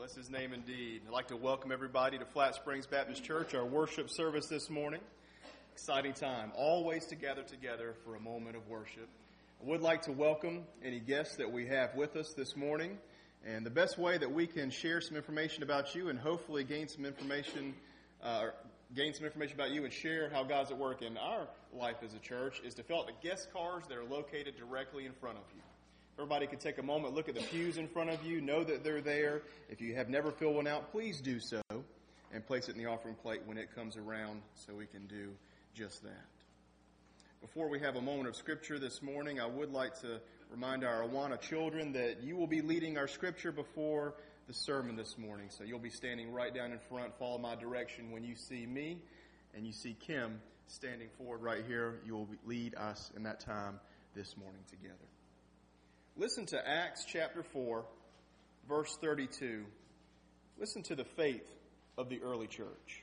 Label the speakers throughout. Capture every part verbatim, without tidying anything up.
Speaker 1: Bless his name indeed. I'd like to welcome everybody to Flat Springs Baptist Church, our worship service this morning. Exciting time, always to gather together for a moment of worship. I would like to welcome any guests that we have with us this morning. And the best way that we can share some information about you and hopefully gain some information, uh, gain some information about you and share how God's at work in our life as a church is to fill out the guest cards that are located directly in front of you. Everybody can take a moment, look at the pews in front of you, know that they're there. If you have never filled one out, please do so and place it in the offering plate when it comes around so we can do just that. Before we have a moment of Scripture this morning, I would like to remind our Awana children that you will be leading our Scripture before the sermon this morning. So you'll be standing right down in front, follow my direction. When you see me and you see Kim standing forward right here, you will lead us in that time this morning together. Listen to Acts chapter four, verse thirty-two. Listen to the faith of the early church.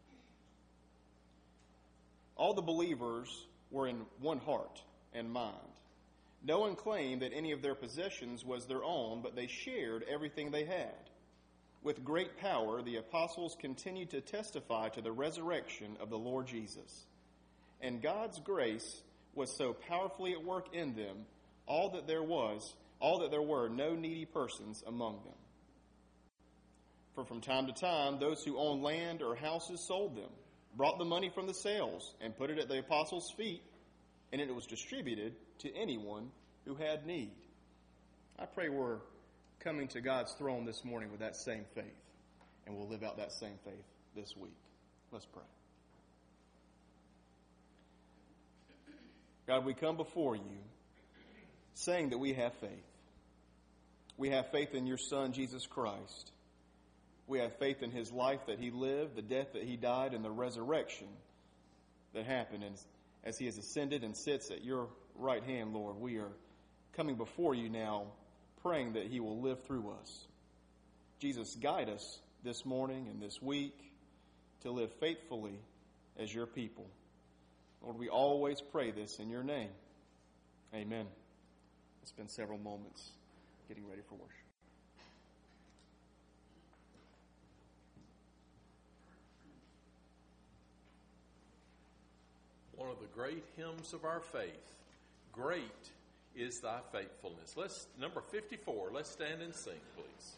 Speaker 1: All the believers were in one heart and mind. No one claimed that any of their possessions was their own, but they shared everything they had. With great power, the apostles continued to testify to the resurrection of the Lord Jesus. And God's grace was so powerfully at work in them, all that there was, all that there were no needy persons among them. For from time to time, those who owned land or houses sold them, brought the money from the sales, and put it at the apostles' feet, and it was distributed to anyone who had need. I pray we're coming to God's throne this morning with that same faith, and we'll live out that same faith this week. Let's pray. God, we come before you saying that we have faith. We have faith in your Son, Jesus Christ. We have faith in his life that he lived, the death that he died, and the resurrection that happened. And as he has ascended and sits at your right hand, Lord, we are coming before you now, praying that he will live through us. Jesus, guide us this morning and this week to live faithfully as your people. Lord, we always pray this in your name. Amen. Spend several moments getting ready for worship.
Speaker 2: One of the great hymns of our faith, Great is Thy Faithfulness. Let's number fifty-four. Let's stand and sing, please.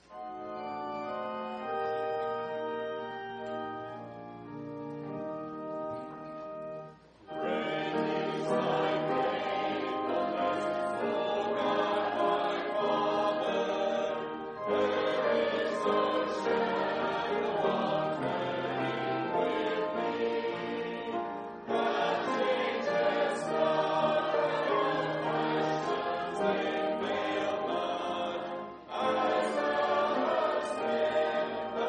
Speaker 3: Thank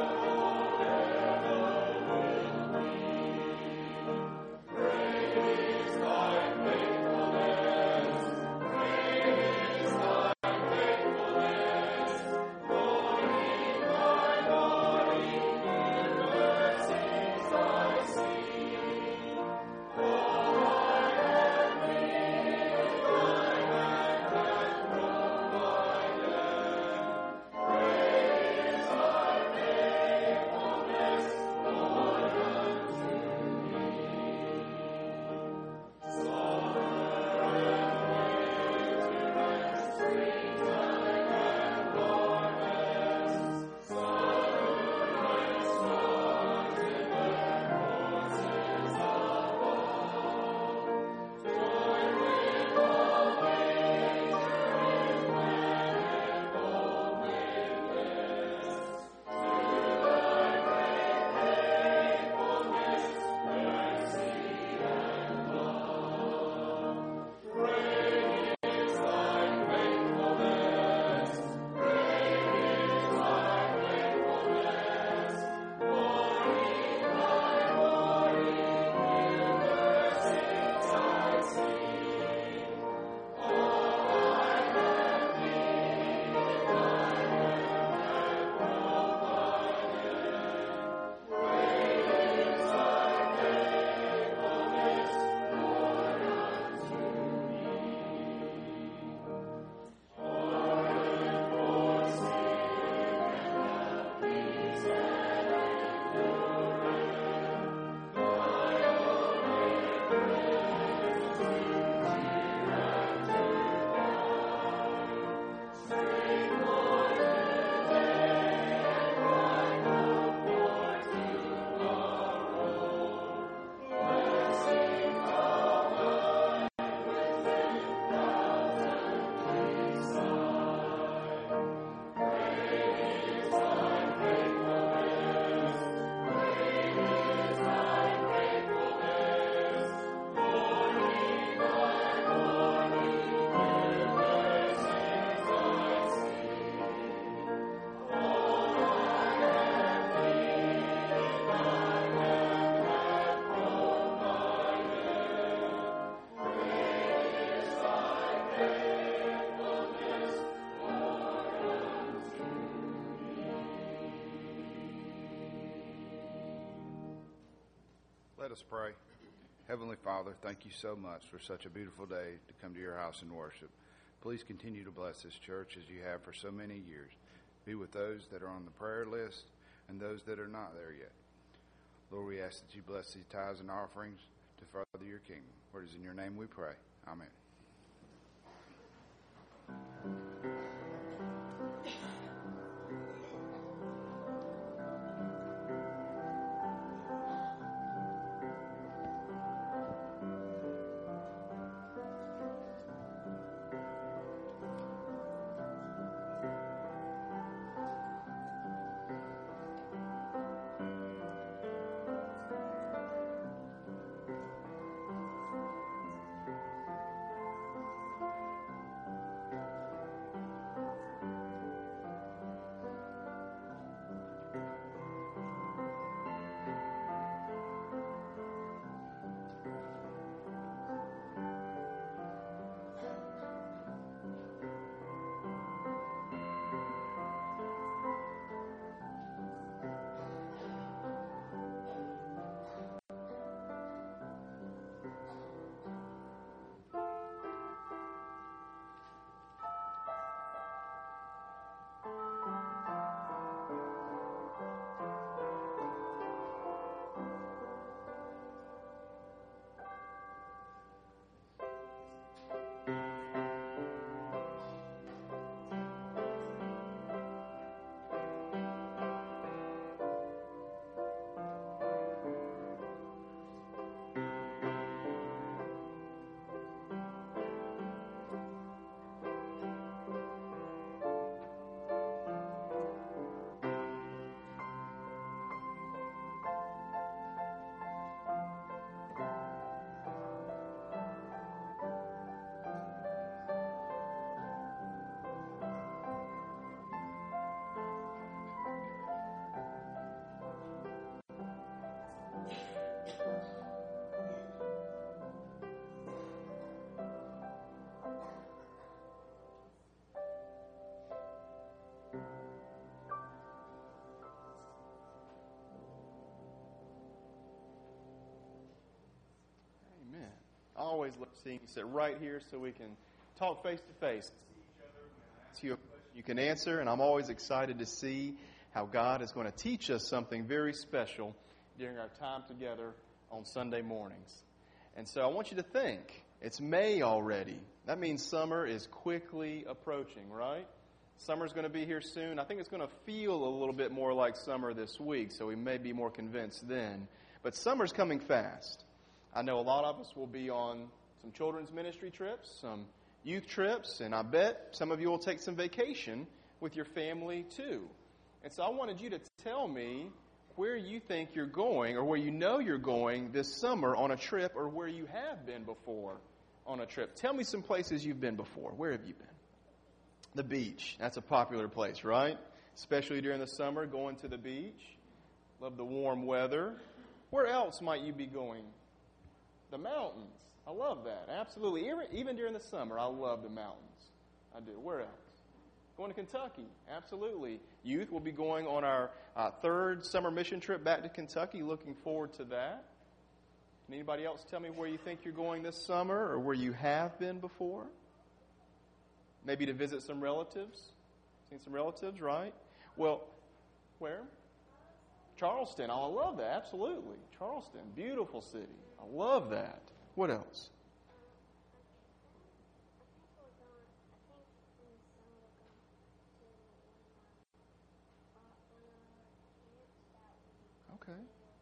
Speaker 3: Let us pray. Heavenly Father, thank you so much for such a beautiful day to come to your house and worship. Please continue to bless this church as you have for so many years. Be with those that are on the prayer list and those that are not there yet. Lord, we ask that you bless these tithes and offerings to further your kingdom. For it is in your name we pray. Amen.
Speaker 1: I always love seeing you sit right here so we can talk face to face. See each other. When I ask you a question, you can answer, and I'm always excited to see how God is going to teach us something very special during our time together on Sunday mornings. And so I want you to think, it's May already. That means summer is quickly approaching, right? Summer's going to be here soon. I think it's going to feel a little bit more like summer this week, so we may be more convinced then. But summer's coming fast. I know a lot of us will be on some children's ministry trips, some youth trips, and I bet some of you will take some vacation with your family too. And so I wanted you to tell me where you think you're going or where you know you're going this summer on a trip or where you have been before on a trip. Tell me some places you've been before. Where have you been? The beach. That's a popular place, right? Especially during the summer, going to the beach. Love the warm weather. Where else might you be going? The mountains. I love that. Absolutely. Even during the summer, I love the mountains. I do. Where else? Going to Kentucky. Absolutely. Youth will be going on our uh, third summer mission trip back to Kentucky. Looking forward to that. Can anybody else tell me where you think you're going this summer or where you have been before? Maybe to visit some relatives. Seen some relatives, right? Well, where? Charleston. Oh, I love that. Absolutely. Charleston. Beautiful city. I love that. What else? Okay.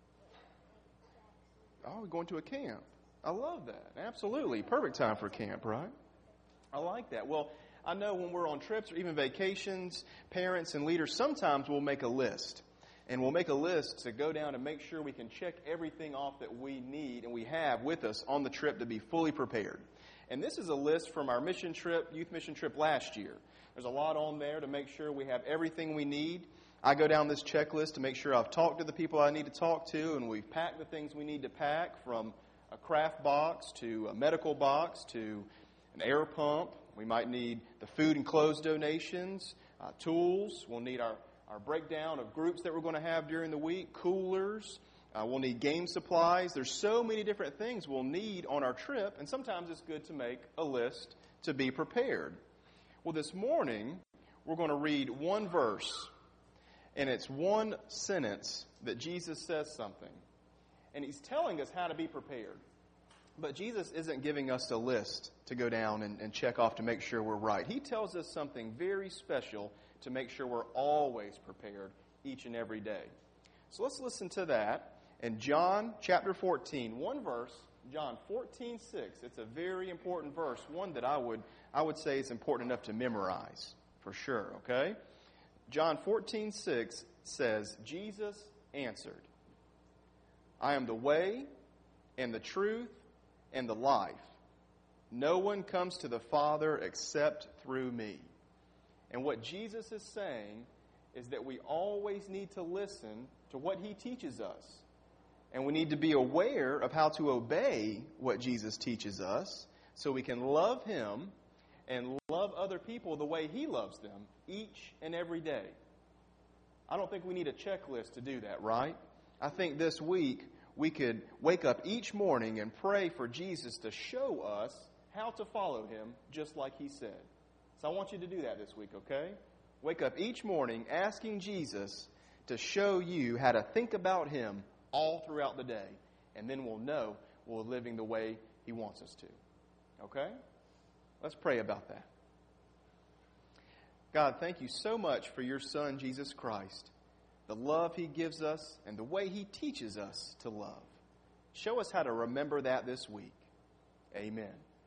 Speaker 1: Oh, we're going to a camp. I love that. Absolutely. Perfect time for camp, right? I like that. Well, I know when we're on trips or even vacations, parents and leaders sometimes will make a list. And we'll make a list to go down and make sure we can check everything off that we need and we have with us on the trip to be fully prepared. And this is a list from our mission trip, youth mission trip last year. There's a lot on there to make sure we have everything we need. I go down this checklist to make sure I've talked to the people I need to talk to and we've packed the things we need to pack, from a craft box to a medical box to an air pump. We might need the food and clothes donations, uh, tools. We'll need our Our breakdown of groups that we're going to have during the week, coolers. Uh, we'll need game supplies. There's so many different things we'll need on our trip, and sometimes it's good to make a list to be prepared. Well, this morning, we're going to read one verse, and it's one sentence that Jesus says something. And he's telling us how to be prepared. But Jesus isn't giving us a list to go down and, and check off to make sure we're right. He tells us something very special to make sure we're always prepared each and every day. So let's listen to that. In John chapter fourteen, one verse, John fourteen six. It's a very important verse, one that I would I would say is important enough to memorize for sure, okay? John fourteen six says, Jesus answered, I am the way and the truth and the life. No one comes to the Father except through me. And what Jesus is saying is that we always need to listen to what he teaches us. And we need to be aware of how to obey what Jesus teaches us so we can love him and love other people the way he loves them each and every day. I don't think we need a checklist to do that, right? I think this week we could wake up each morning and pray for Jesus to show us how to follow him just like he said. So I want you to do that this week, okay? Wake up each morning asking Jesus to show you how to think about him all throughout the day. And then we'll know we're living the way he wants us to. Okay? Let's pray about that. God, thank you so much for your Son, Jesus Christ, the love he gives us and the way he teaches us to love. Show us how to remember that this week. Amen.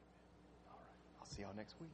Speaker 1: All right. I'll see y'all next week.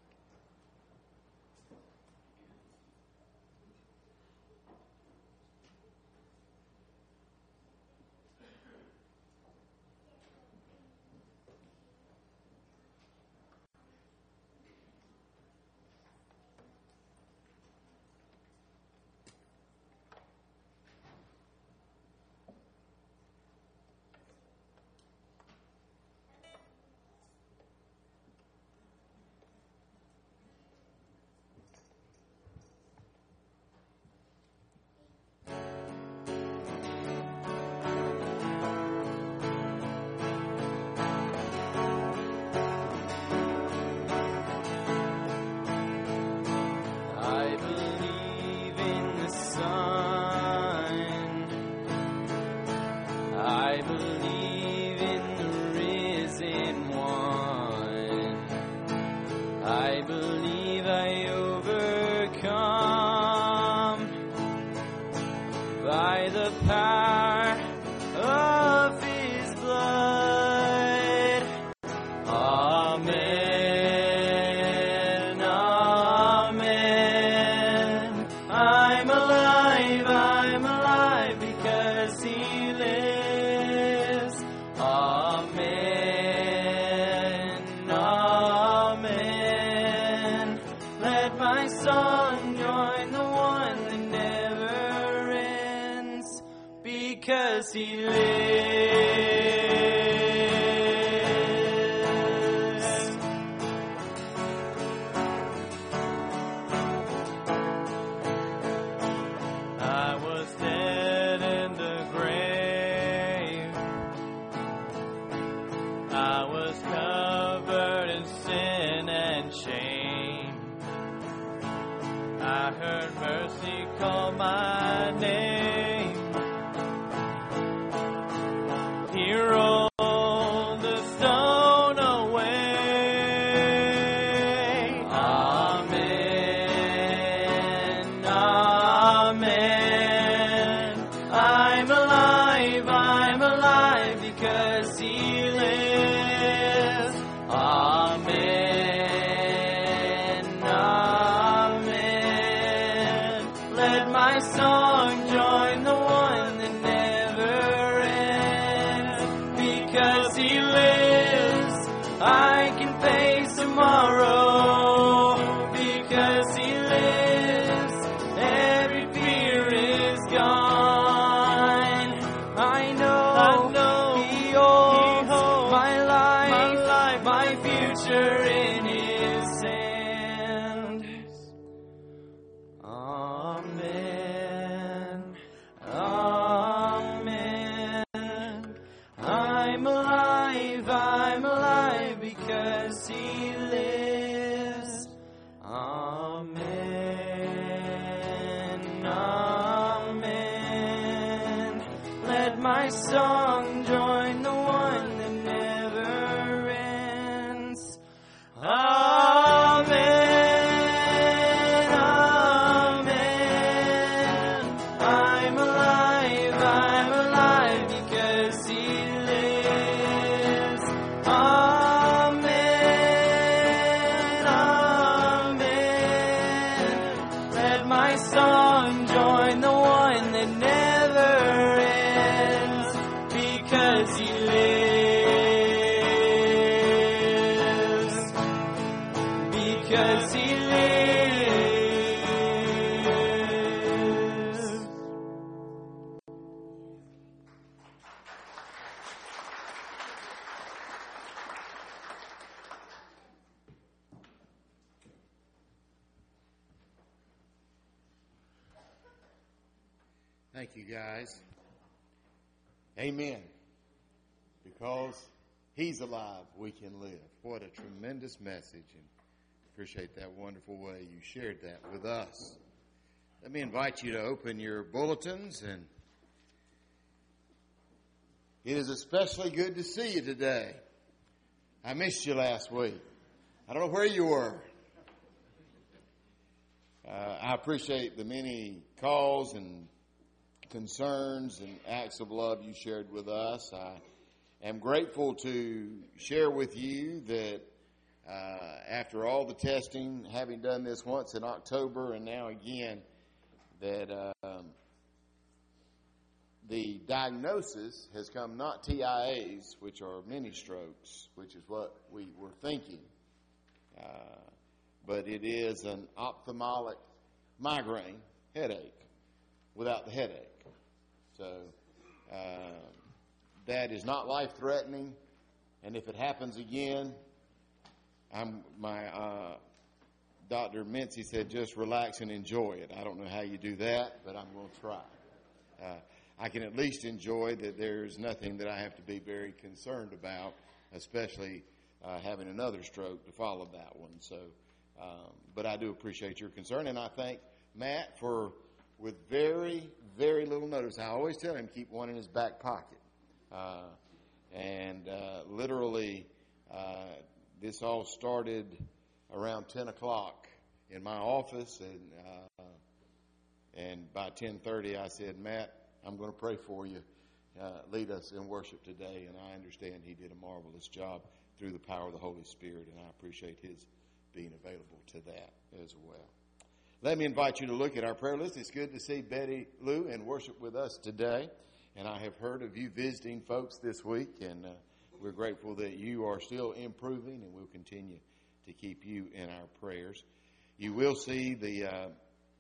Speaker 4: Amen. Amen. because He lives. Amen, amen. Let my song join the one that never ends. Amen.
Speaker 5: Thank you, guys. Amen. Because He's alive, we can live. What a tremendous message, and appreciate that wonderful way you shared that with us. Let me invite you to open your bulletins, and it is especially good to see you today. I missed you last week. I don't know where you were. Uh, I appreciate the many calls and concerns and acts of love you shared with us. I am grateful to share with you that uh, after all the testing, having done this once in October and now again, that um, the diagnosis has come not T I As, which are mini strokes, which is what we were thinking, uh, but it is an ophthalmic migraine headache without the headache. So uh, that is not life-threatening, and if it happens again, I'm my uh, Doctor Mincy said just relax and enjoy it. I don't know how you do that, but I'm going to try. Uh, I can at least enjoy that there's nothing that I have to be very concerned about, especially uh, having another stroke to follow that one. So, um, but I do appreciate your concern, and I thank Matt for, with very, very little notice. I always tell him keep one in his back pocket. Uh, and uh, literally, uh, this all started around ten o'clock in my office, and uh, and by ten thirty I said, Matt, I'm going to pray for you. Uh, lead us in worship today. And I understand he did a marvelous job through the power of the Holy Spirit, and I appreciate his being available to that as well. Let me invite you to look at our prayer list. It's good to see Betty Lou in worship with us today. And I have heard of you visiting folks this week, and uh, we're grateful that you are still improving, and we'll continue to keep you in our prayers. You will see the uh,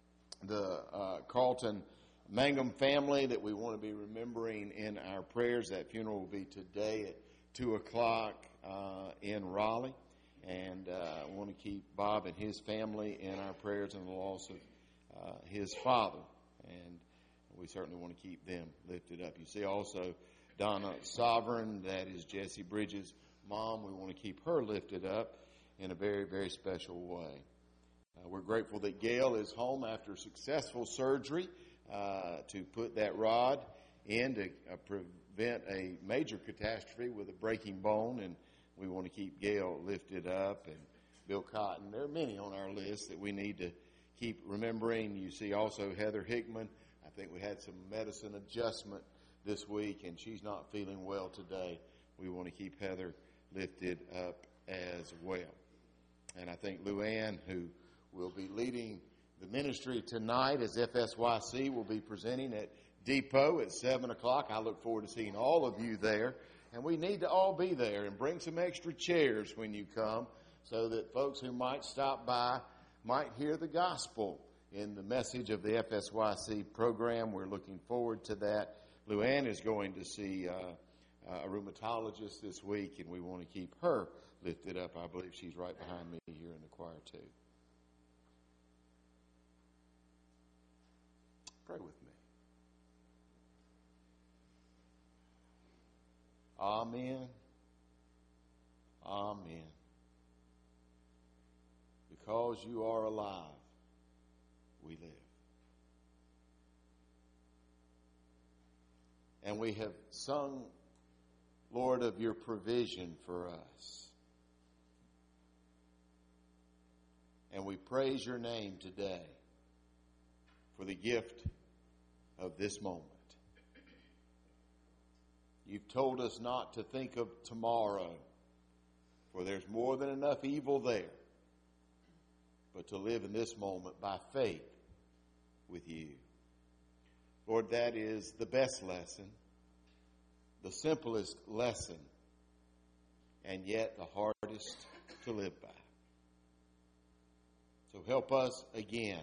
Speaker 5: the uh, Carlton Mangum family that we want to be remembering in our prayers. That funeral will be today at two o'clock uh, in Raleigh. And uh, I want to keep Bob and his family in our prayers and the loss of uh, his father. And we certainly want to keep them lifted up. You see also Donna Sovereign, that is Jesse Bridges' mom. We want to keep her lifted up in a very, very special way. Uh, we're grateful that Gail is home after successful surgery uh, to put that rod in to uh, prevent a major catastrophe with a breaking bone, and we want to keep Gail lifted up, and Bill Cotton. There are many on our list that we need to keep remembering. You see also Heather Hickman. I think we had some medicine adjustment this week, and she's not feeling well today. We want to keep Heather lifted up as well. And I think Luann, who will be leading the ministry tonight as F S Y C, will be presenting at Depot at seven o'clock. I look forward to seeing all of you there. And we need to all be there, and bring some extra chairs when you come so that folks who might stop by might hear the gospel in the message of the F S Y C program. We're looking forward to that. Luann is going to see uh, a rheumatologist this week, and we want to keep her lifted up. I believe she's right behind me here in the choir too. Pray with me. Amen. Amen. because you are alive, we live. And we have sung, Lord, of your provision for us. And we praise your name today for the gift of this moment. You've told us not to think of tomorrow, for there's more than enough evil there, but to live in this moment by faith with you. Lord, that is the best lesson, the simplest lesson, and yet the hardest to live by. So help us again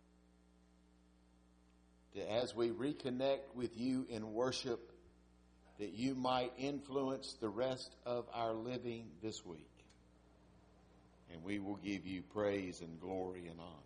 Speaker 5: to, as we reconnect with you in worship, that you might influence the rest of our living this week. And we will give you praise and glory and honor.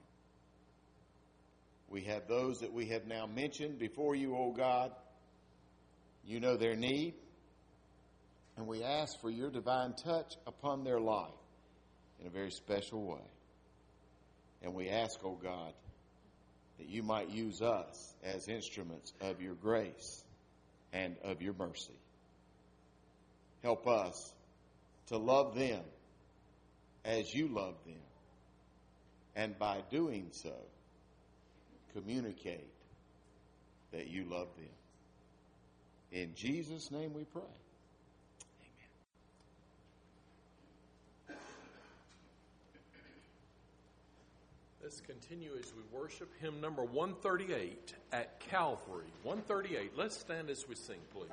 Speaker 5: We have those that we have now mentioned before you, O God. You know their need. And we ask for your divine touch upon their life in a very special way. And we ask, O God, that you might use us as instruments of your grace and of your mercy. Help us to love them as you love them. And by doing so, communicate that you love them. In Jesus' name we pray. Amen.
Speaker 2: Let's continue as we worship hymn number one thirty-eight, At Calvary. one thirty-eight. Let's stand as we sing, please.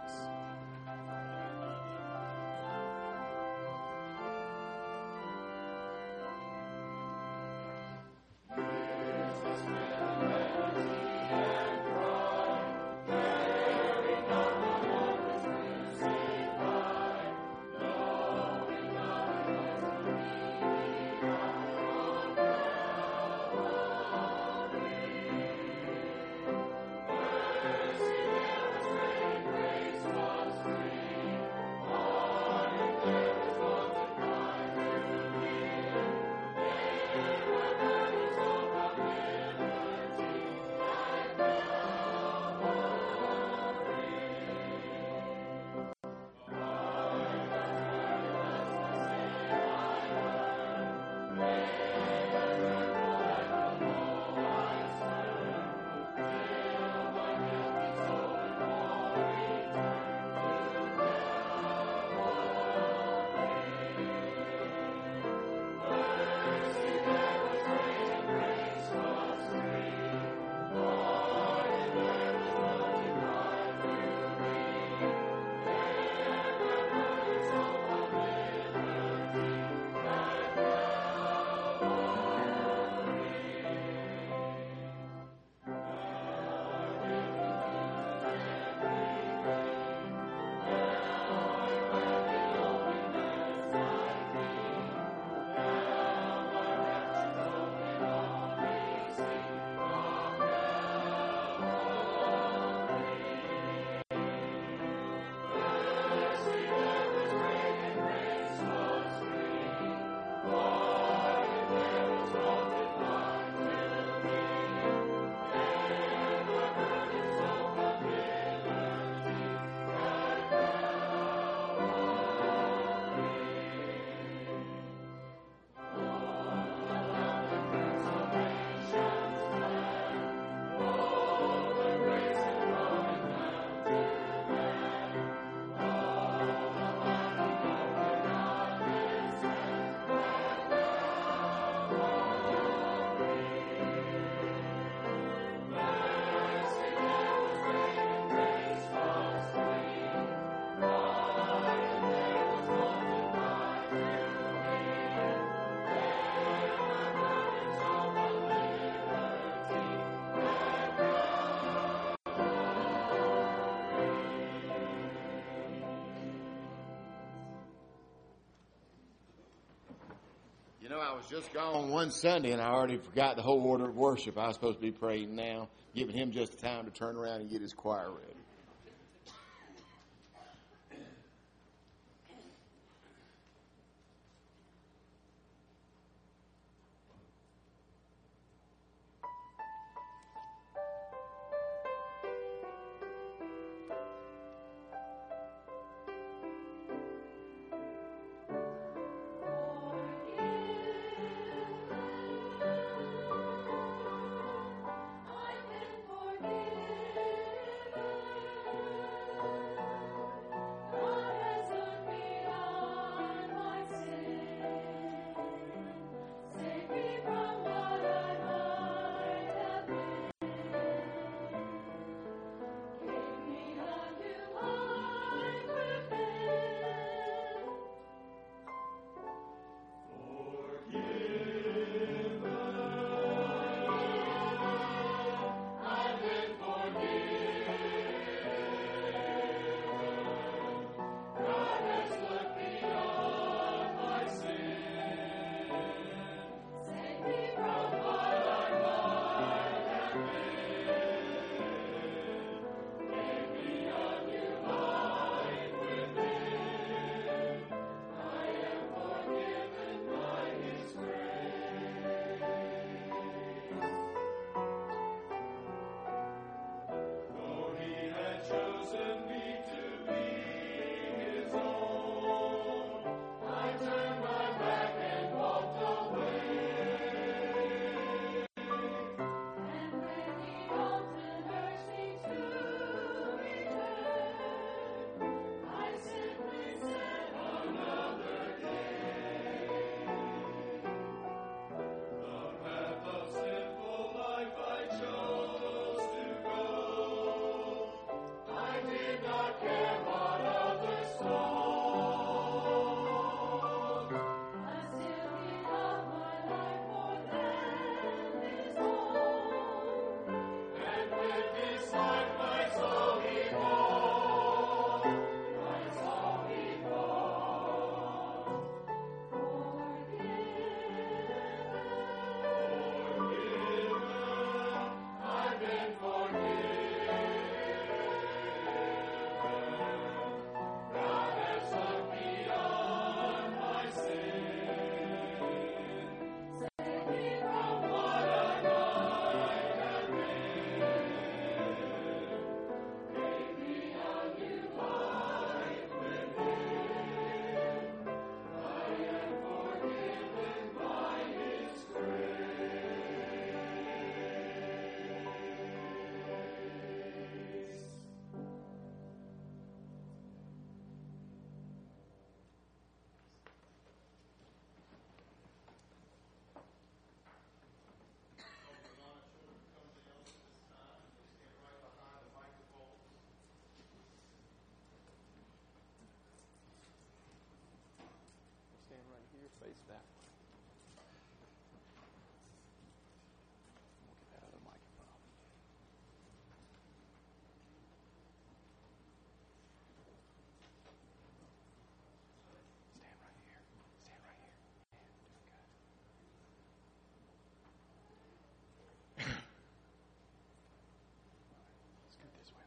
Speaker 5: You know, I was just gone one Sunday and I already forgot the whole order of worship. I was supposed to be praying now, giving him just time to turn around and get his choir ready.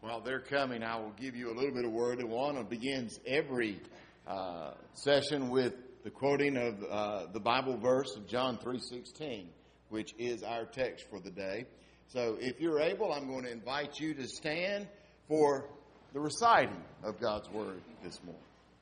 Speaker 5: While they're coming, I will give you a little bit of word. Awana begins every uh, session with the quoting of uh, the Bible verse of John three sixteen, which is our text for the day. So if you're able, I'm going to invite you to stand for the reciting of God's word this morning.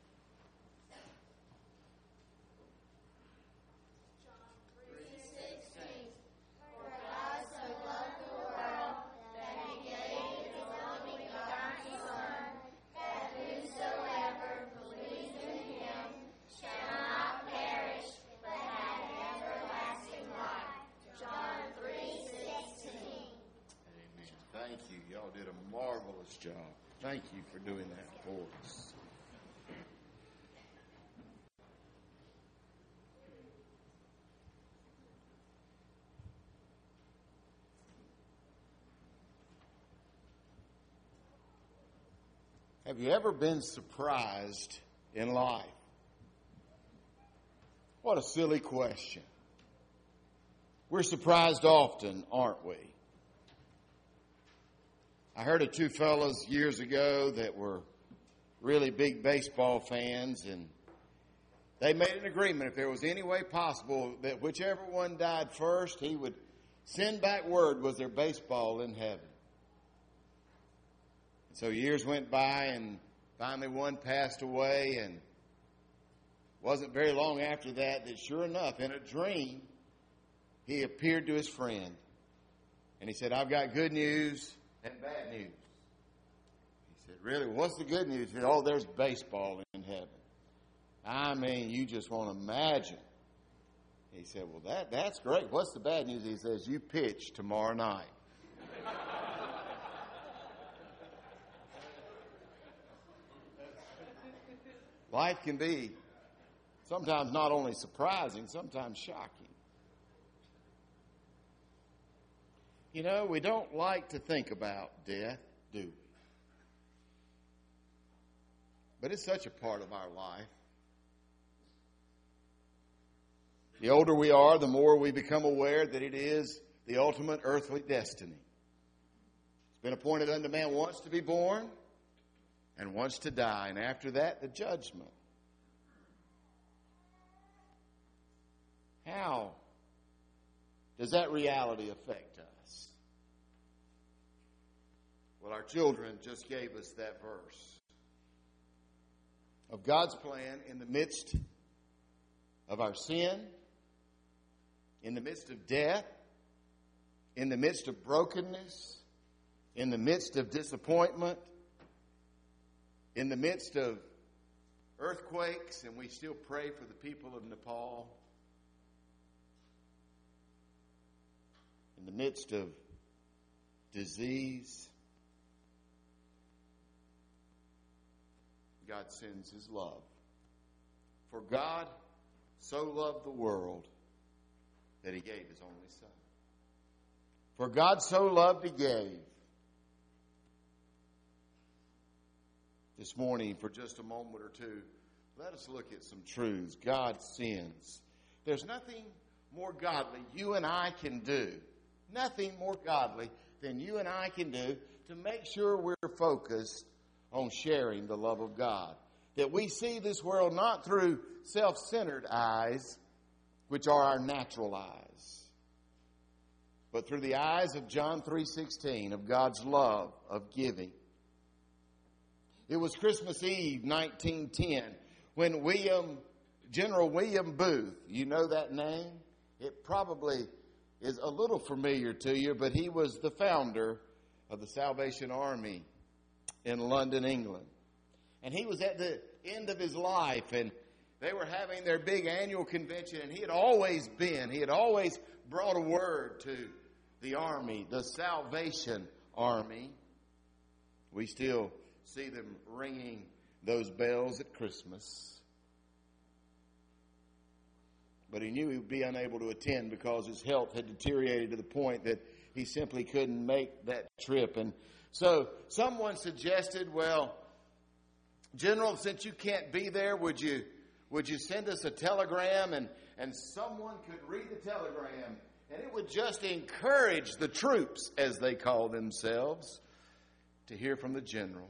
Speaker 5: Job. Thank you for doing that for us. Have you ever been surprised in life? What a silly question. We're surprised often, aren't we? I heard of two fellows years ago that were really big baseball fans, and they made an agreement if there was any way possible that whichever one died first, he would send back word was there baseball in heaven. So years went by, and finally one passed away, and it wasn't very long after that that sure enough, in a dream, he appeared to his friend, and he said, "I've got good news and bad news." He said, "Really? What's the good news?" He said, "Oh, there's baseball in heaven." I mean, you just want to imagine. He said, "Well, that that's great. What's the bad news?" He says, "You pitch tomorrow night." Life can be sometimes not only surprising, sometimes shocking. You know, we don't like to think about death, do we? But it's such a part of our life. The older we are, the more we become aware that it is the ultimate earthly destiny. It's been appointed unto man once to be born and once to die, and after that, the judgment. How does that reality affect us? Well, our children just gave us that verse of God's plan in the midst of our sin, in the midst of death, in the midst of brokenness, in the midst of disappointment, in the midst of earthquakes, and we still pray for the people of Nepal, in the midst of disease, God sends His love. For God so loved the world that He gave His only Son. For God so loved, He gave. This morning, for just a moment or two, let us look at some truths. God sends. There's nothing more godly you and I can do. Nothing more godly than you and I can do to make sure we're focused on sharing the love of God. That we see this world not through self-centered eyes, which are our natural eyes, but through the eyes of John three sixteen, of God's love, of giving. It was Christmas Eve, nineteen ten, when William, General William Booth, you know that name? It probably is a little familiar to you, but he was the founder of the Salvation Army in London, England. And he was at the end of his life, and they were having their big annual convention, and he had always been, he had always brought a word to the army, the Salvation Army. We still see them ringing those bells at Christmas. But he knew he would be unable to attend because his health had deteriorated to the point that he simply couldn't make that trip. And so someone suggested, well, General, since you can't be there, would you would you send us a telegram, and, and someone could read the telegram, and it would just encourage the troops, as they call themselves. to hear from the general.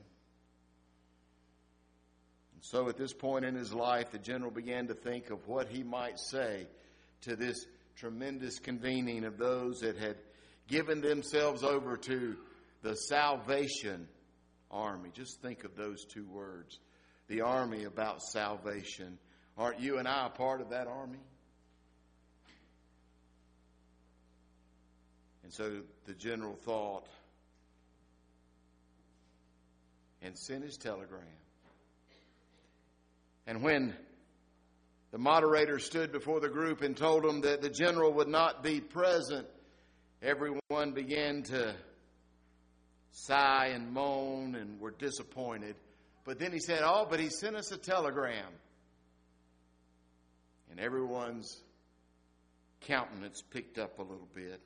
Speaker 5: And so at this point in his life, the general began to think of what he might say to this tremendous convening of those that had given themselves over to the Salvation Army. Just think of those two words. The army about salvation. Aren't you and I a part of that army? And so the general thought and sent his telegram. And when the moderator stood before the group and told them that the general would not be present, everyone began to sigh and moan and were disappointed. But then he said, oh, but he sent us a telegram. And everyone's countenance picked up a little bit.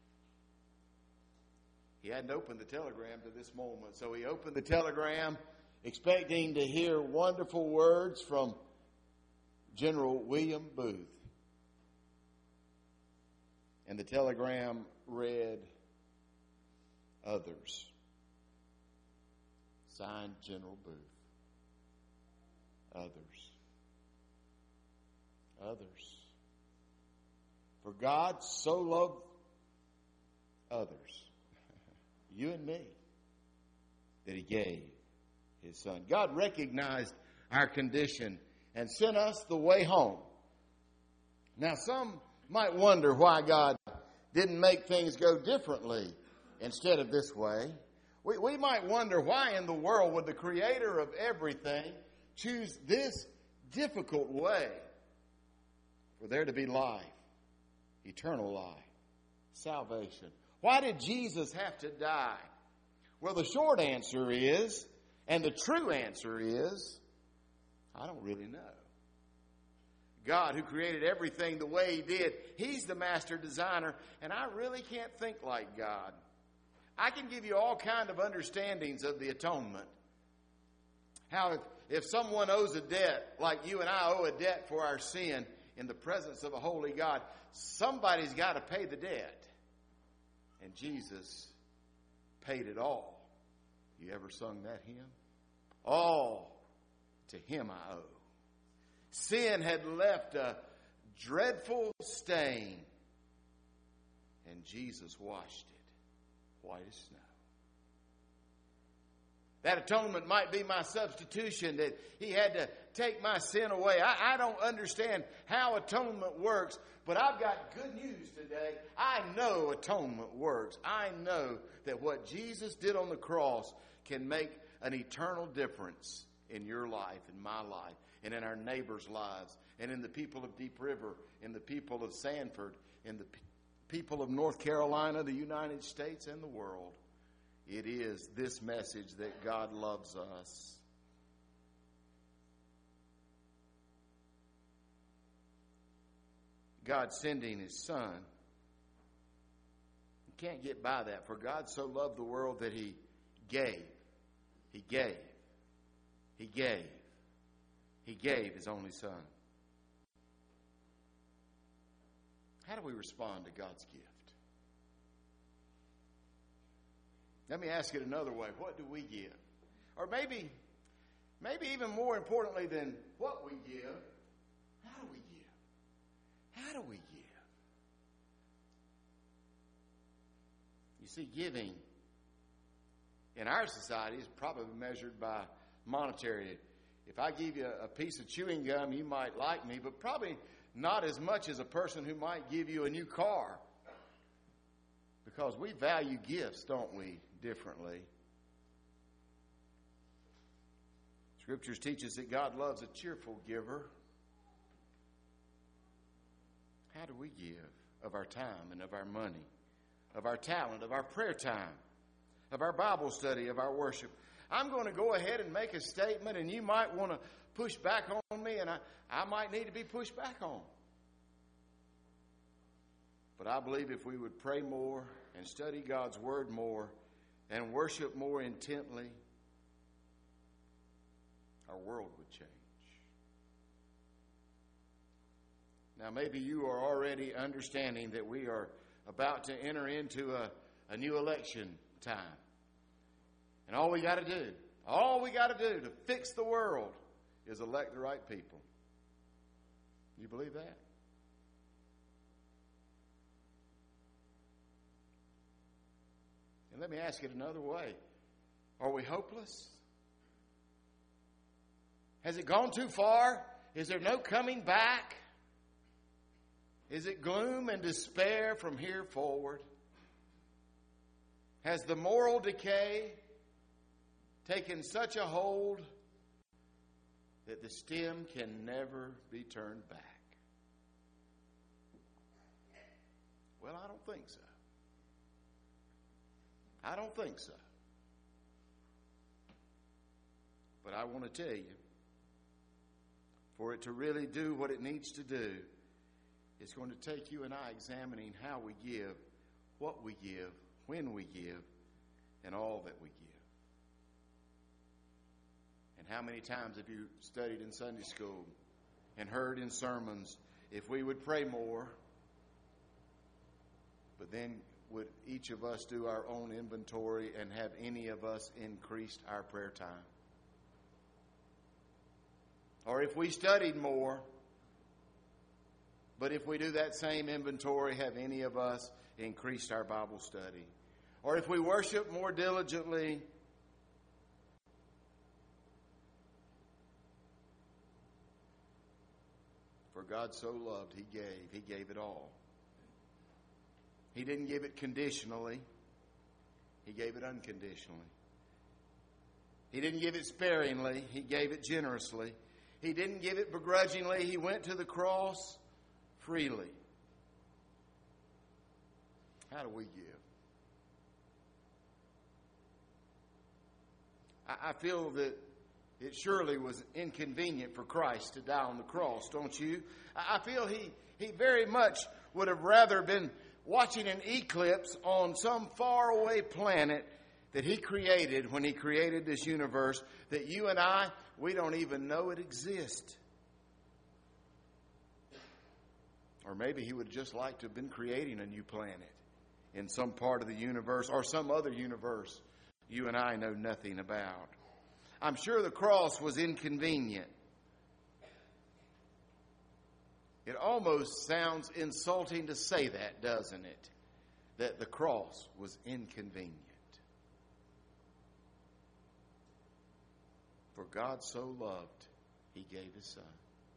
Speaker 5: He hadn't opened the telegram to this moment, so he opened the telegram expecting to hear wonderful words from General William Booth. And the telegram read, others. Signed, General Booth. Others. Others. For God so loved others, you and me, that he gave his son. God recognized our condition and sent us the way home. Now, some might wonder why God didn't make things go differently instead of this way. We, we might wonder why in the world would the creator of everything choose this difficult way for there to be life, eternal life, salvation. Why did Jesus have to die? Well, the short answer is, and the true answer is, I don't really know. God, who created everything the way he did, he's the master designer, and I really can't think like God. I can give you all kind of understandings of the atonement. How if, if someone owes a debt, like you and I owe a debt for our sin in the presence of a holy God, somebody's got to pay the debt. And Jesus paid it all. You ever sung that hymn? All to him I owe. Sin had left a dreadful stain, and Jesus washed it white as snow. That atonement might be my substitution, that he had to take my sin away. I, I don't understand how atonement works, but I've got good news today. I know atonement works. I know that what Jesus did on the cross can make an eternal difference in your life, in my life, and in our neighbors' lives, and in the people of Deep River, in the people of Sanford, in the pe- people of North Carolina, the United States, and the world. It is this message that God loves us. God sending his son. You can't get by that. For God so loved the world that he gave. He gave. He gave. He gave his only son. How do we respond to God's gift? Let me ask it another way. What do we give? Or maybe, maybe even more importantly than what we give, how do we give? How do we give? You see, giving in our society is probably measured by monetary. If I give you a piece of chewing gum, you might like me, but probably not as much as a person who might give you a new car. Because we value gifts, don't we, differently. Scriptures teach us that God loves a cheerful giver. How do we give of our time and of our money, of our talent, of our prayer time, of our Bible study, of our worship? I'm going to go ahead and make a statement, and you might want to push back on me, and I, I might need to be pushed back on. But I believe if we would pray more and study God's Word more and worship more intently, our world would change. Now, maybe you are already understanding that we are about to enter into a, a new election time. And all we got to do, all we got to do to fix the world is elect the right people. You believe that? And let me ask it another way. Are we hopeless? Has it gone too far? Is there no coming back? Is it gloom and despair from here forward? Has the moral decay taken such a hold that the stem can never be turned back? Well, I don't think so. I don't think so. But I want to tell you, for it to really do what it needs to do, it's going to take you and I examining how we give, what we give, when we give, and all that we give. And how many times have you studied in Sunday school and heard in sermons, if we would pray more, but then would each of us do our own inventory and have any of us increased our prayer time? Or if we studied more, but if we do that same inventory, have any of us increased our Bible study? Or if we worship more diligently, for God so loved, He gave. He gave it all. He didn't give it conditionally. He gave it unconditionally. He didn't give it sparingly. He gave it generously. He didn't give it begrudgingly. He went to the cross freely. How do we give? I, I feel that it surely was inconvenient for Christ to die on the cross, don't you? I, I feel he, he very much would have rather been watching an eclipse on some faraway planet that He created when He created this universe that you and I, we don't even know it exists. Or maybe He would just like to have been creating a new planet in some part of the universe or some other universe you and I know nothing about. I'm sure the cross was inconvenient. It almost sounds insulting to say that, doesn't it? That the cross was inconvenient. For God so loved, He gave His Son.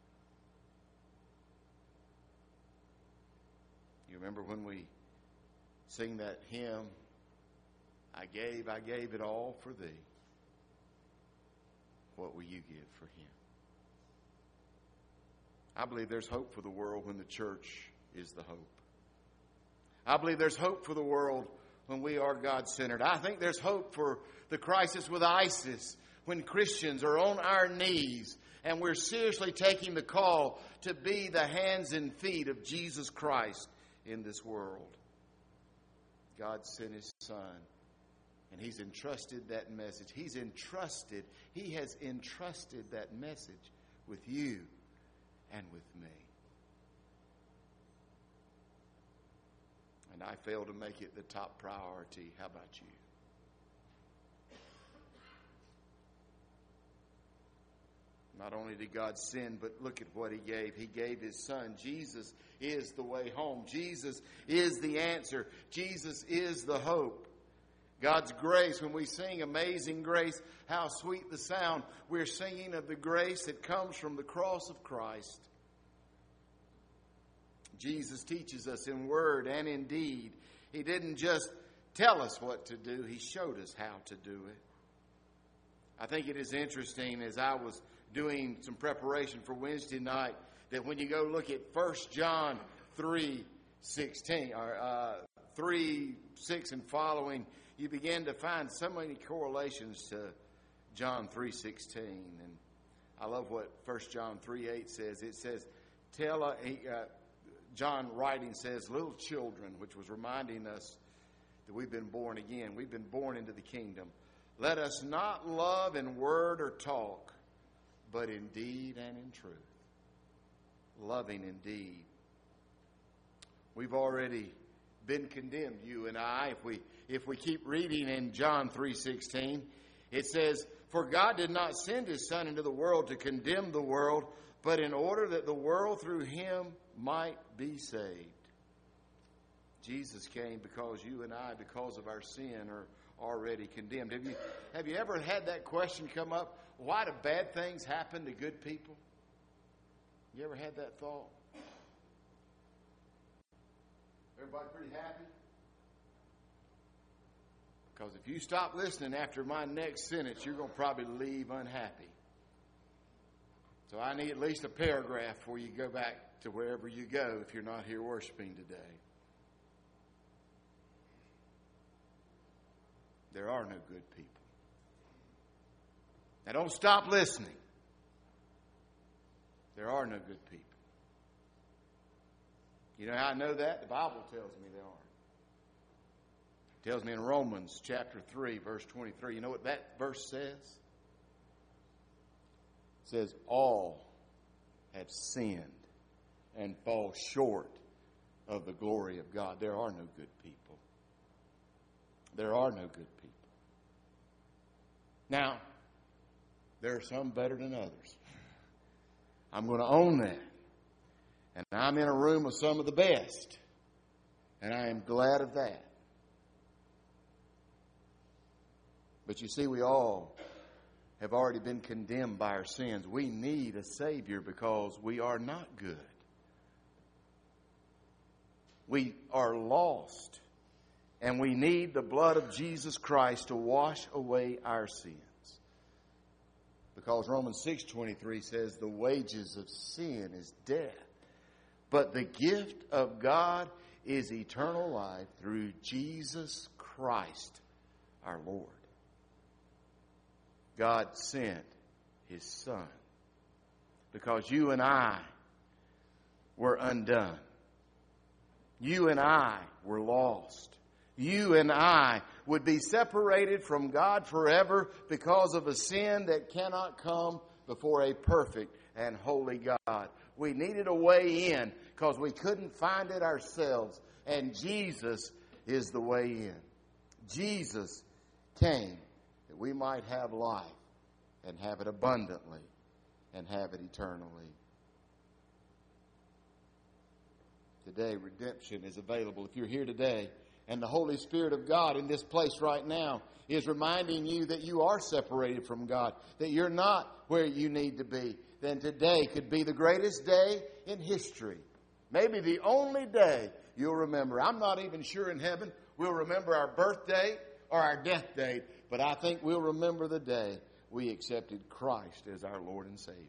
Speaker 5: You remember when we sing that hymn, I gave, I gave it all for Thee. What will you give for Him? I believe there's hope for the world when the church is the hope. I believe there's hope for the world when we are God-centered. I think there's hope for the crisis with ISIS when Christians are on our knees and we're seriously taking the call to be the hands and feet of Jesus Christ in this world. God sent His Son, and He's entrusted that message. He's entrusted, He has entrusted that message with you and with me. And I fail to make it the top priority. How about you? Not only did God send, but look at what He gave. He gave His Son. Jesus is the way home. Jesus is the answer. Jesus is the hope. God's grace, when we sing Amazing Grace, how sweet the sound, we're singing of the grace that comes from the cross of Christ. Jesus teaches us in word and in deed. He didn't just tell us what to do, He showed us how to do it. I think it is interesting, as I was doing some preparation for Wednesday night, that when you go look at First John three sixteen, or uh, three, six and following, you begin to find so many correlations to John three sixteen. And I love what First John three eight says. It says, "Tell uh, he, uh, John writing says, little children," which was reminding us that we've been born again. We've been born into the kingdom. "Let us not love in word or talk, but in deed and in truth." Loving in deed. We've already been condemned, you and I. If we if we keep reading in John three sixteen, it says, "For God did not send his Son into the world to condemn the world, but in order that the world through him might be saved." Jesus came because you and I, because of our sin, are already condemned. Have you have you ever had that question come up? Why do bad things happen to good people? You ever had that thought? Everybody pretty happy? Because if you stop listening after my next sentence, you're going to probably leave unhappy. So I need at least a paragraph before you go back to wherever you go if you're not here worshiping today. There are no good people. Now don't stop listening. There are no good people. You know how I know that? The Bible tells me there are. It tells me in Romans chapter three, verse twenty-three. You know what that verse says? It says, all have sinned and fall short of the glory of God. There are no good people. There are no good people. Now, there are some better than others. I'm going to own that. And I'm in a room with some of the best. And I am glad of that. But you see, we all have already been condemned by our sins. We need a Savior because we are not good. We are lost. And we need the blood of Jesus Christ to wash away our sins. Because Romans six twenty-three says the wages of sin is death. But the gift of God is eternal life through Jesus Christ our Lord. God sent his Son because you and I were undone. You and I were lost. You and I would be separated from God forever because of a sin that cannot come before a perfect and holy God. We needed a way in because we couldn't find it ourselves. And Jesus is the way in. Jesus came that we might have life and have it abundantly and have it eternally. Today, redemption is available. If you're here today and the Holy Spirit of God in this place right now is reminding you that you are separated from God, that you're not where you need to be, then today could be the greatest day in history. Maybe the only day you'll remember. I'm not even sure in heaven we'll remember our birth date or our death date, but I think we'll remember the day we accepted Christ as our Lord and Savior.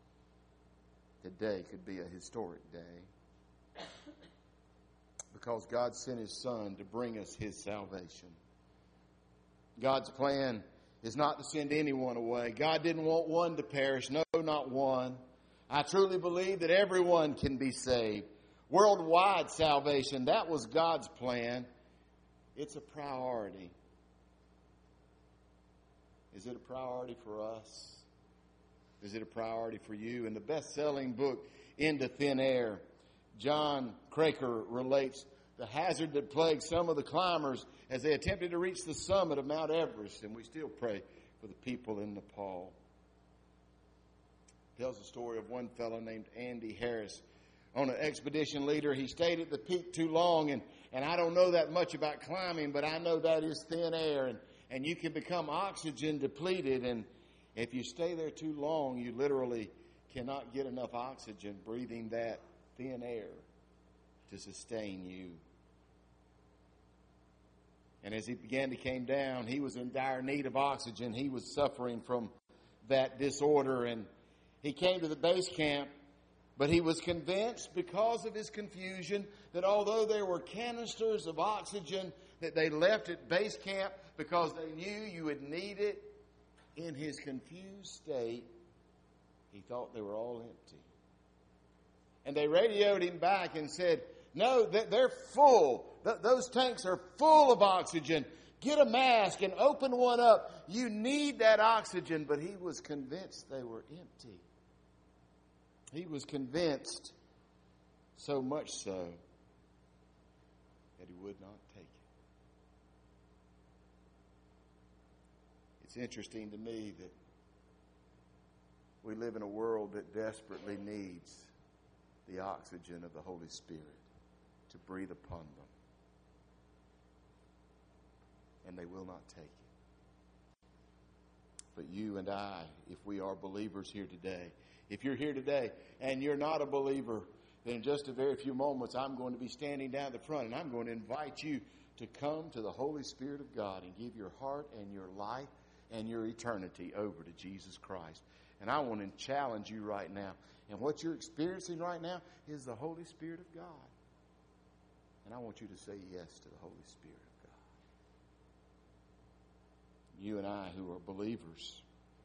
Speaker 5: Today could be a historic day because God sent his Son to bring us his salvation. God's plan is not to send anyone away. God didn't want one to perish. No, not one. I truly believe that everyone can be saved. Worldwide salvation, that was God's plan. It's a priority. Is it a priority for us? Is it a priority for you? In the best-selling book, Into Thin Air, John Craker relates the hazard that plagued some of the climbers as they attempted to reach the summit of Mount Everest. And we still pray for the people in Nepal. Tells the story of one fellow named Andy Harris. On an expedition leader, he stayed at the peak too long, and, and I don't know that much about climbing, but I know that is thin air, and, and you can become oxygen depleted, and if you stay there too long, you literally cannot get enough oxygen breathing that thin air to sustain you. And as he began to come down, he was in dire need of oxygen. He was suffering from that disorder, and he came to the base camp, but he was convinced because of his confusion that although there were canisters of oxygen that they left at base camp because they knew you would need it, in his confused state, he thought they were all empty. And they radioed him back and said, no, they're full. Those tanks are full of oxygen. Get a mask and open one up. You need that oxygen. But he was convinced they were empty. He was convinced, so much so, that he would not take it. It's interesting to me that we live in a world that desperately needs the oxygen of the Holy Spirit to breathe upon them. And they will not take it. But you and I, if we are believers here today, if you're here today and you're not a believer, then in just a very few moments I'm going to be standing down the front and I'm going to invite you to come to the Holy Spirit of God and give your heart and your life and your eternity over to Jesus Christ. And I want to challenge you right now. And what you're experiencing right now is the Holy Spirit of God. And I want you to say yes to the Holy Spirit of God. You and I who are believers,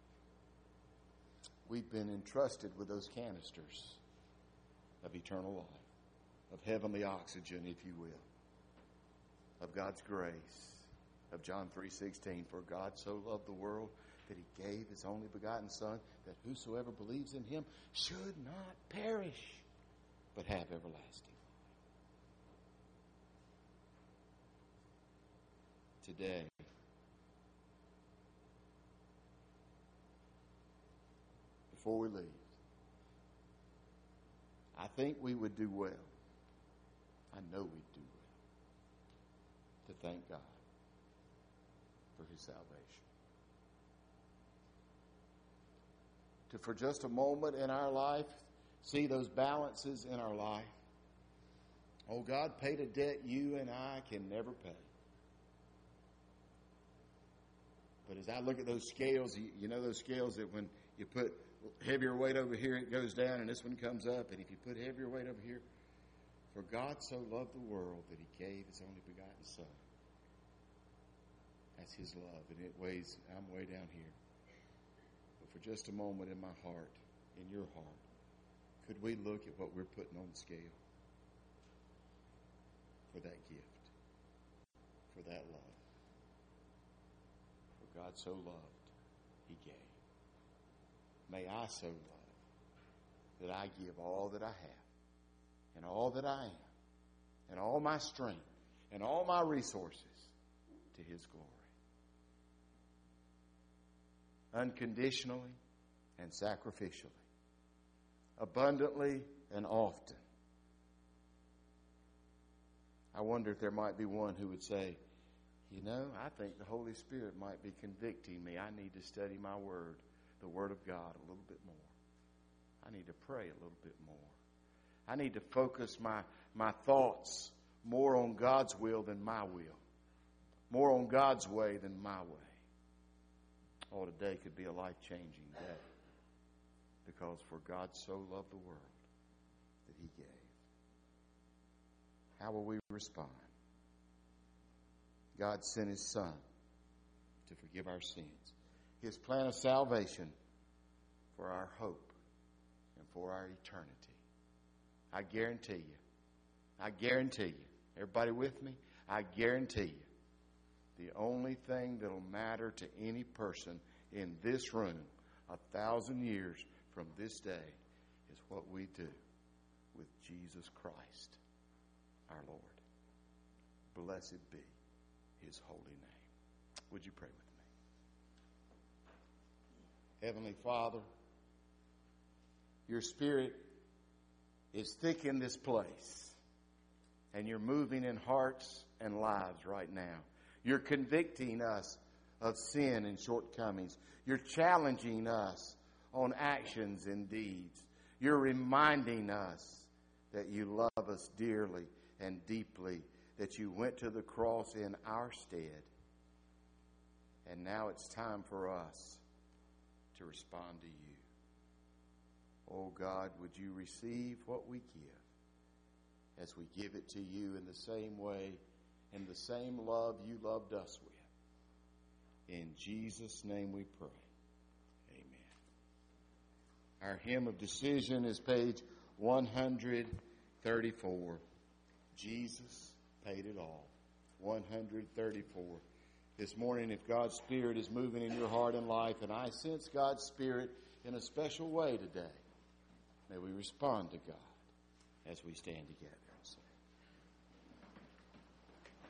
Speaker 5: we've been entrusted with those canisters of eternal life, of heavenly oxygen, if you will, of God's grace, of John three sixteen. For God so loved the world that he gave his only begotten Son, that whosoever believes in him should not perish, but have everlasting life. Today, before we leave, I think we would do well, I know we'd do well, to thank God for his salvation. To, for just a moment in our life, see those balances in our life. Oh, God paid a debt you and I can never pay. But as I look at those scales, you, you know those scales that when you put heavier weight over here, it goes down, and this one comes up. And if you put heavier weight over here, for God so loved the world that he gave his only begotten Son. That's his love, and it weighs, I'm way down here. But for just a moment in my heart, in your heart, could we look at what we're putting on the scale for that gift, for that love? For God so loved, he gave. May I so love that I give all that I have and all that I am and all my strength and all my resources to his glory. Unconditionally and sacrificially, abundantly and often. I wonder if there might be one who would say, you know, I think the Holy Spirit might be convicting me. I need to study my word, the Word of God, a little bit more. I need to pray a little bit more. I need to focus my, my thoughts more on God's will than my will, more on God's way than my way. Oh, today could be a life-changing day, because for God so loved the world that he gave. How will we respond? God sent his Son to forgive our sins. His plan of salvation for our hope and for our eternity. I guarantee you, I guarantee you, everybody with me? I guarantee you, the only thing that'll matter to any person in this room a thousand years from this day is what we do with Jesus Christ, our Lord. Blessed be his holy name. Would you pray with me? Heavenly Father, your Spirit is thick in this place, and you're moving in hearts and lives right now. You're convicting us of sin and shortcomings. You're challenging us on actions and deeds. You're reminding us that you love us dearly and deeply, that you went to the cross in our stead. And now it's time for us to respond to you. Oh God, would you receive what we give as we give it to you in the same way, in the same love you loved us with. In Jesus' name we pray. Amen. Our hymn of decision is page one thirty-four. Jesus paid it all. one thirty-four. This morning, if God's Spirit is moving in your heart and life, and I sense God's Spirit in a special way today, may we respond to God as we stand together and sing.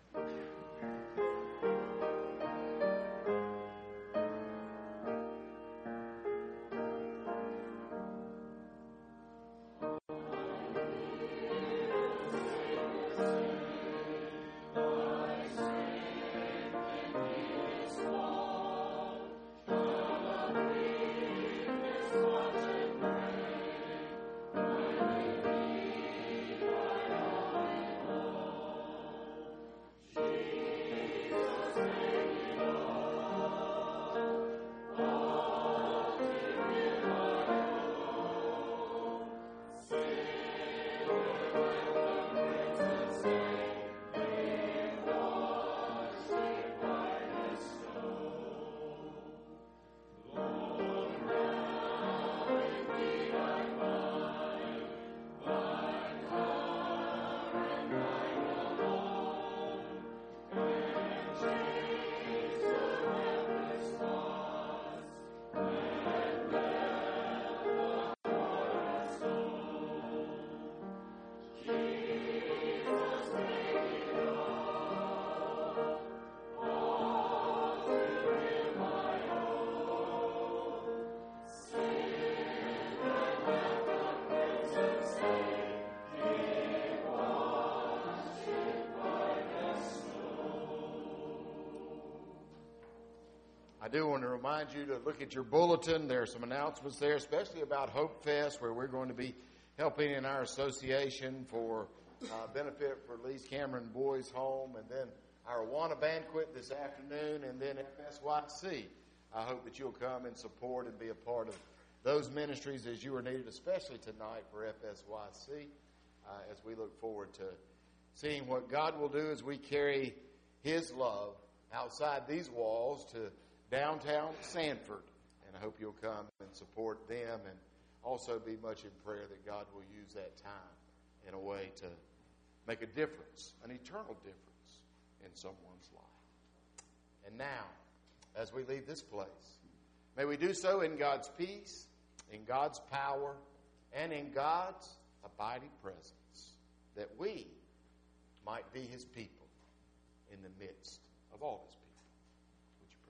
Speaker 5: I do want to remind you to look at your bulletin. There are some announcements there, especially about Hope Fest, where we're going to be helping in our association for uh, benefit for Lee's Cameron Boys Home, and then our Awana banquet this afternoon, and then F S Y C. I hope that you'll come and support and be a part of those ministries as you are needed, especially tonight for F S Y C, uh, as we look forward to seeing what God will do as we carry His love outside these walls to downtown Sanford. And I hope you'll come and support them, and also be much in prayer that God will use that time in a way to make a difference, an eternal difference in someone's life. And now, as we leave this place, may we do so in God's peace, in God's power, and in God's abiding presence, that we might be His people in the midst of all His people. Would you pray?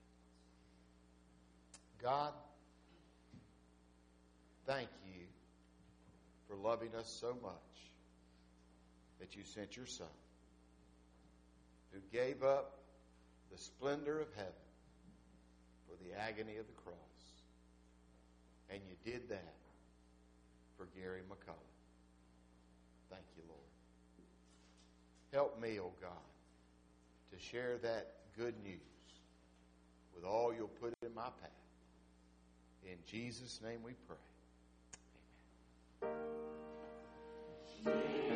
Speaker 5: God, thank you for loving us so much that you sent your Son, who gave up the splendor of heaven for the agony of the cross. And you did that for Gary McCullough. Thank you, Lord. Help me, oh God, to share that good news with all you'll put in my path. In Jesus' name we pray. Amen.